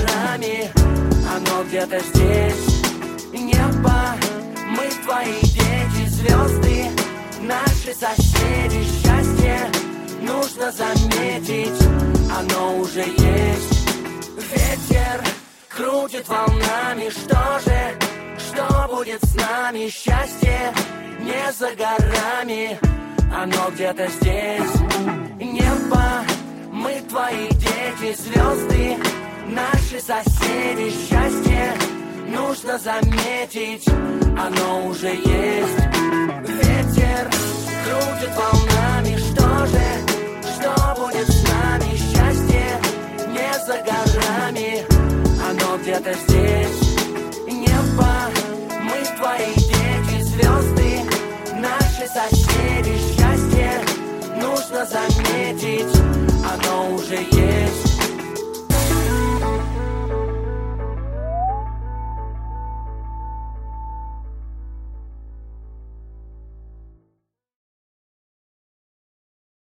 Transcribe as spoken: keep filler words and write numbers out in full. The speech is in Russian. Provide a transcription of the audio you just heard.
горами, оно где-то здесь. Небо, мы твои дети, звезды, наши соседи. Счастье нужно заметить, оно уже есть. Ветер крутит волнами, что же, что будет с нами? Счастье не за горами, оно где-то здесь. Небо, мы твои дети, звезды, наши соседи. Счастье нужно заметить, оно уже есть. Ветер крутит волнами, что же, что будет с нами? Счастье не за горами, оно где-то здесь. Небо, мы твои дети, звезды, наши соседи. Счастье нужно заметить,